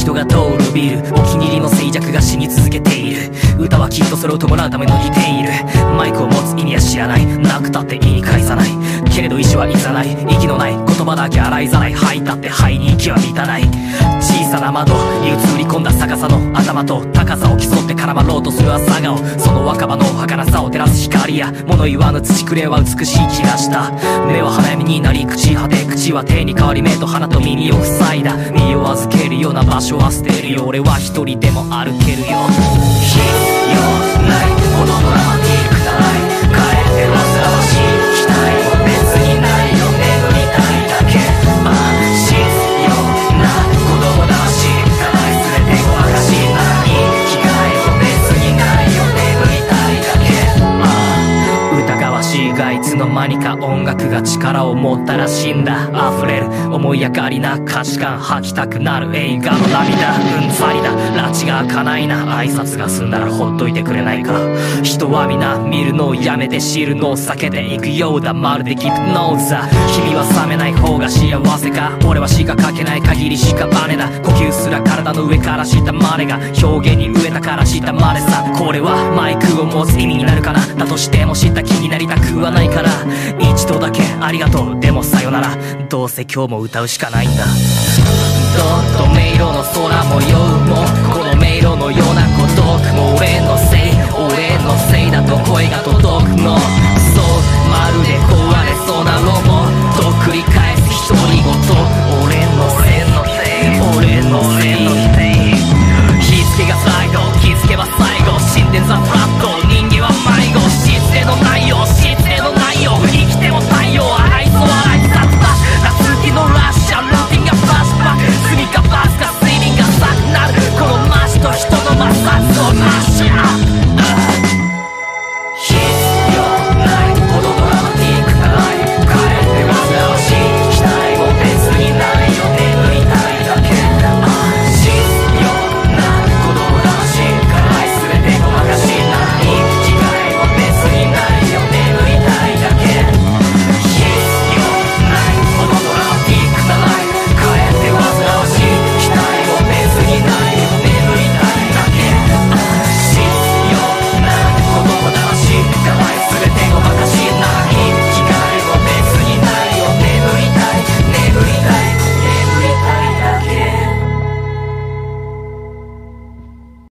人が通るビル、お気に入りの静寂が死に続けている。歌はきっとそれを伴うための似ている。マイクを持つ意味は知らない、なくたって言い返さない。けれど意志はいざない、息のない言葉だけ洗いざらい。吐いたって肺に息は満たない。小さな窓に映り込んだ逆さの頭と高さを競って絡まろうとする朝顔、その若葉の儚さを照らす光や物言わぬ土くれは美しい気がした。目は花嫁になり口果て、口は手に変わり目と鼻と耳を塞いだ。身を預けるような場所は捨てるよ。俺は一人でも歩けるよ。必要ないほどドラマティックなライフ、帰って煩わしい期待も別にないよ。眠りたいだけ、必要な子供魂が愛すれてごまかしならに機会も別にないよ。眠りたいだけ、疑わしいがいつの間にか音楽が力を持ったらしいんだ。溢れる思いやがりな価値観、吐きたくなる映画の涙。うんざりだ、拉致が開かないな。挨拶が済んだらほっといてくれないか。人は皆見るのをやめて知るのを避けていくようだ。まるでギプノーザ。君は冷めない方が幸せか。俺は詩が書けない限り屍だ。呼吸すら体の上から下までが表現に飢えたから下までさ。これはマイクを持つ意味になるかな。だとしても知った気になりたくはないから。一度だけありがとう、でもさよなら。どうせ今日も歌うしかないんだ。どっと迷路の空模様もこの迷路のような孤独も俺のせいだと声が届